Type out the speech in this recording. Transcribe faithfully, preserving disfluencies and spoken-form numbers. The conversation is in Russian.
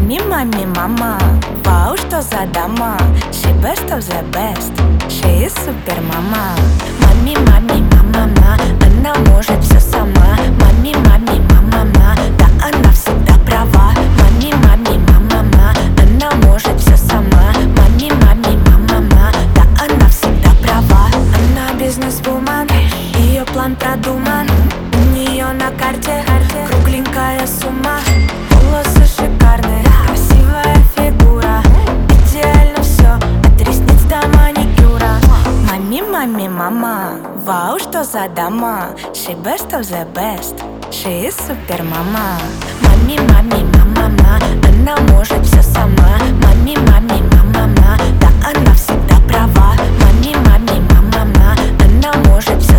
Mami, mami, mama, вау, что за дама. She best of the best, she is супер мама. Мами, мами, мама, ма, она может все сама. Мами, мами, мама, ма, да она всегда права. Мами, мами, мама, ма, она может все сама. Мами, мами, мама, ма, да она всегда права. Она бизнес-вумен, ее план продуман. У нее на карте кругленькая сумма. Волосы шикарные, красивая фигура. Идеально все, от ресниц до маникюра. Мами, мами, мама, вау, что за дама. She best of the best, she is супер мама. Мами, мами, мама, ма, она может все сама. Мами, мами, мама, ма, да она всегда права. Мами, мами, мама, ма, она может